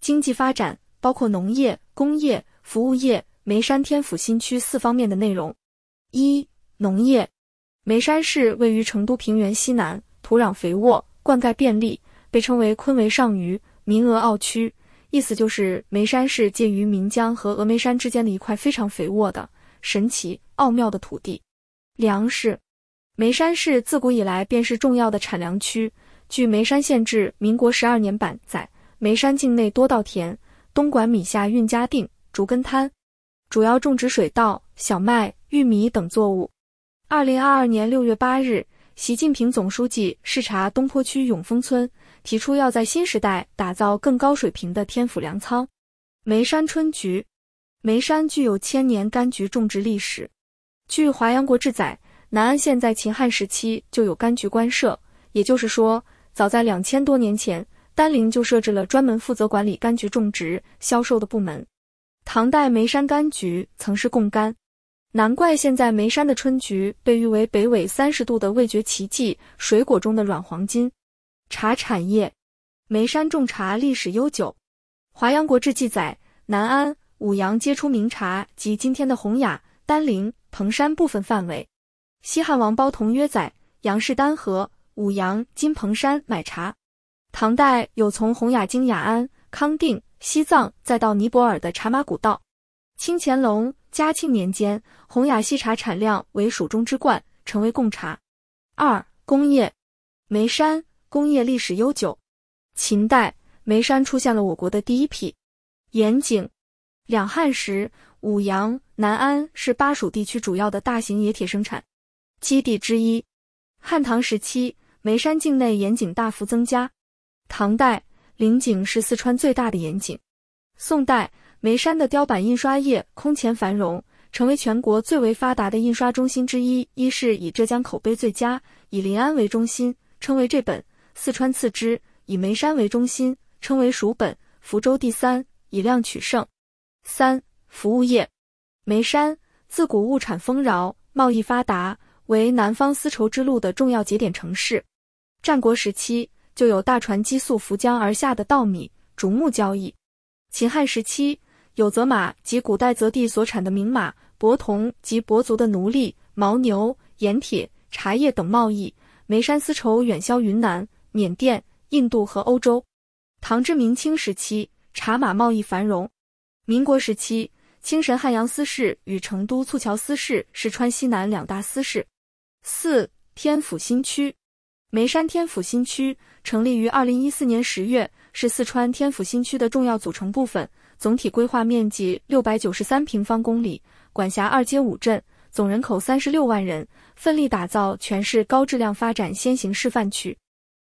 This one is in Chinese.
经济发展包括农业、工业、服务业、眉山天府新区4方面的内容。一、农业。眉山市位于成都平原西南，土壤肥沃，灌溉便利，被称为昆维上虞、岷峨奥区，意思就是眉山市介于岷江和峨眉山之间的一块非常肥沃的、神奇、奥妙的土地。粮食。眉山市自古以来便是重要的产粮区，据眉山县志民国12年版载，眉山境内多稻田，东莞米下运嘉定、竹根滩，主要种植水稻、小麦、玉米等作物。2022年6月8日，习近平总书记视察东坡区永丰村，提出要在新时代打造更高水平的天府粮仓。眉山春菊。眉山具有1000年柑橘种植历史。据《华阳国志》载，南安县在秦汉时期就有柑橘官舍，也就是说，早在2000多年前，丹陵就设置了专门负责管理柑橘种植、销售的部门。唐代眉山柑橘曾是贡柑，难怪现在眉山的春菊被誉为北纬30度的味觉奇迹，水果中的软黄金。茶产业。眉山种茶历史悠久。华阳国志记载，南安、舞阳皆出名茶及今天的洪雅、丹陵、彭山部分范围。西汉王褒同约载，杨氏丹河、舞阳、今彭山买茶。唐代有从洪雅经雅安、康定、西藏再到尼泊尔的茶马古道。清乾隆、嘉庆年间，洪雅细茶产量为蜀中之冠，成为贡茶。二、工业。眉山工业历史悠久。秦代，眉山出现了我国的第一批盐井。两汉时，舞阳、南安是巴蜀地区主要的大型冶铁生产基地之一。汉唐时期，眉山境内盐井大幅增加。唐代，临井是四川最大的盐井。宋代，眉山的雕版印刷业空前繁荣，成为全国最为发达的印刷中心之一。一是以浙江口碑最佳，以临安为中心，称为浙本；四川次之，以眉山为中心，称为蜀本；福州第三，以量取胜。三、服务业。眉山自古物产丰饶，贸易发达，为南方丝绸之路的重要节点城市。战国时期就有大船击宿涪江而下的稻米、竹木交易。秦汉时期有泽马及古代泽地所产的名马、帛铜及帛族的奴隶、牦牛、盐铁、茶叶等贸易。眉山丝绸远销云南、缅甸、印度和欧洲。唐至明清时期，茶马贸易繁荣。民国时期，清神汉阳司事与成都簇桥司事是川西南两大司事。四、天府新区。眉山天府新区成立于2014年10月，是四川天府新区的重要组成部分，总体规划面积693平方公里，管辖2街5镇，总人口36万人，奋力打造全市高质量发展先行示范区。